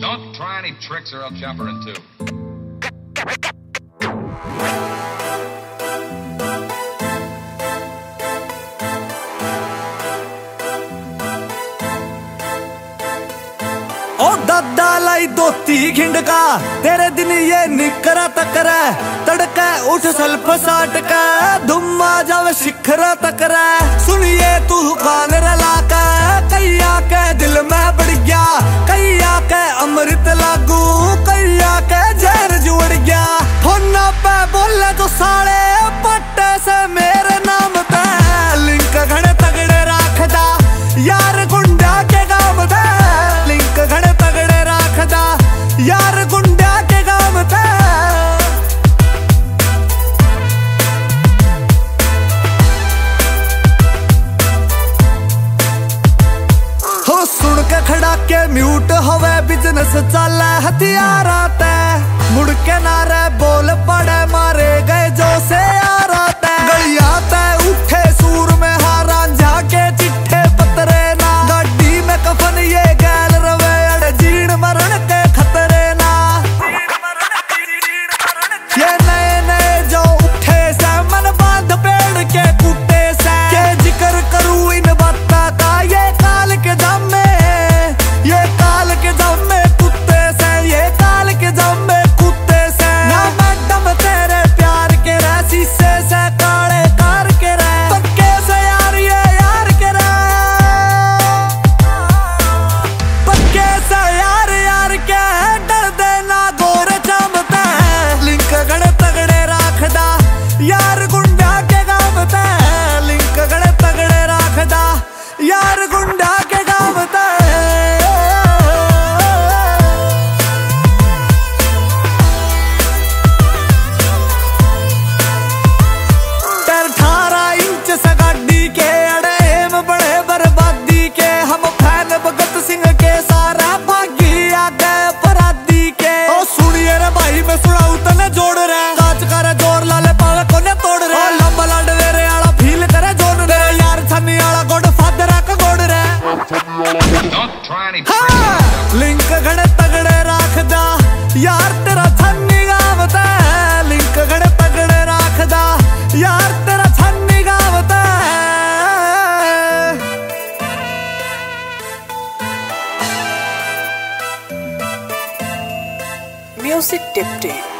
Don't try any tricks or I'll chop her in two. ओ दादा लाई दोती घिंडका तेरे दिन ये निकरा तकरा तड़का उठ सल्फ साट का धुम्मा जावे शिखरा तकरा सुनिए तू कान रला का कैया के दिल में बढ़ गया कैया के अमृत लागू कैया के जहर जुड़ गया फोना पे बोले तो साले पट्टे से मेरे नाम पे लिंक घड़े तगड़े राखदा यार गुंडा के गाँव थे लिंक घड़े तगड़े राखदा यार गुंडा के गाँव थे। हो सुन के खड़ा के म्यूट होवे बिजनेस चले हथियार आते मुड़ के नारे बोल पड़े मारे गए जो से यार आते गलिया ते उठे सूर में हारा जाके चिट्ठे पतरे ना गाड़ी में कफन ये गैल रवे अड़ जीण मरण के खतरे ना ये नए नए जो उठे से मन बांध पेड़ के कुटे से के जिक्र करूं इन बाता का ये काल के जामे ये काल के जामे कुत्ते से ये काल के जामे कुत्ते से ना मैडम तेरे प्यार के रह शीशे से काले कार के रह पक्के से यार ये यार के रह पक्के से यार यार के डर देना गोरे चमते लिंक घड़े तगड़े राखदा यार गुंडा के गाँव ते लिंक घड़े तगड़े राखदा यार गुंडा के गाँव ते। लिंक घड़े तगड़े राखदा यार तेरा छन्नी गाँव ते लिंक घड़े तगड़े राखदा यार तेरा छन्नी गाँव ते। Music Tiptee।